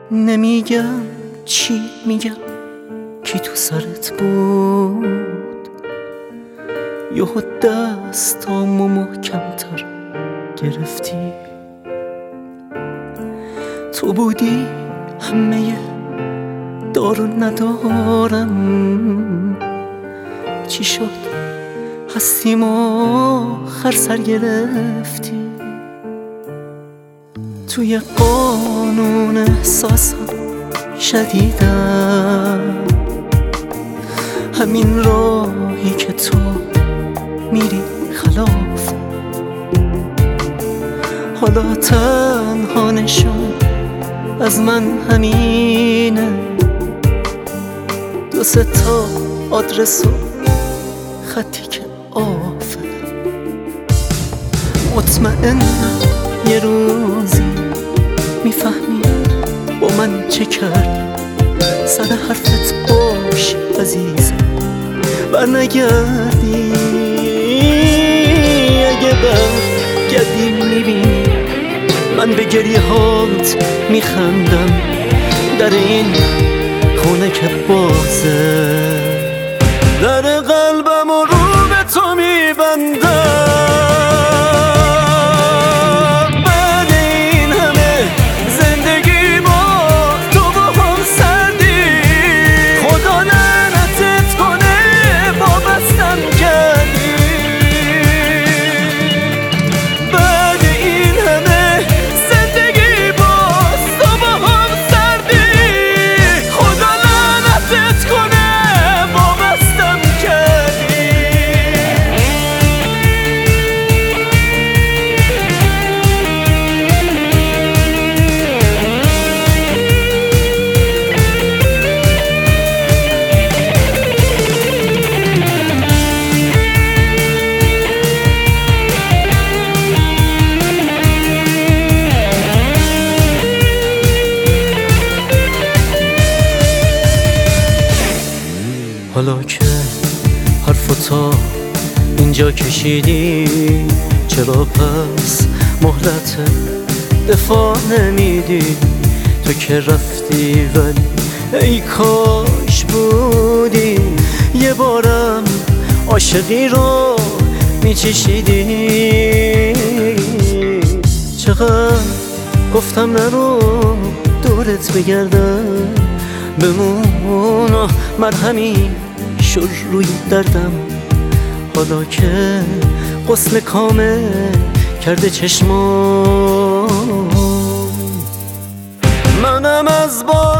نمیگم چی میگم کی تو سرت بود، یهو دستامو محکم‌تر گرفتی. تو بودی همه دارو ندارم، چی شد هستیم آخر سر گرفتی. توی قانون احساسم شدیدم، همین راهی که تو میری خلاف. حالا تنها نشون از من همینه، 2-3 تا آدرس و خطی که آفه. مطمئنم یه روزی میفهمی با من چه کرد. سر حرفت باش عزیزم، برنگردی. اگه برگردی میبینی من به گریه هات میخندم. در این خونه که بازه، در قلبم و رو به تو میبندم. بعد این همه زندگی با تو با هم سردی، خدا لعنتت کنه وابستم کردی. بعد این همه زندگی با تو با هم سردی، خدا لعنتت کنه وابستم کردی. حالا که حرفو تا اینجا کشیدی، چرا پس مهلت دفاع نمیدی؟ تو که رفتی ولی ای کاش بودی، یه بارم عاشقی رو میچشیدی. چقدر گفتم نرو دورت بگردم، بمون و مرهمی شور روی دردم. حالا که غسل کامل کرده چشمام، منم از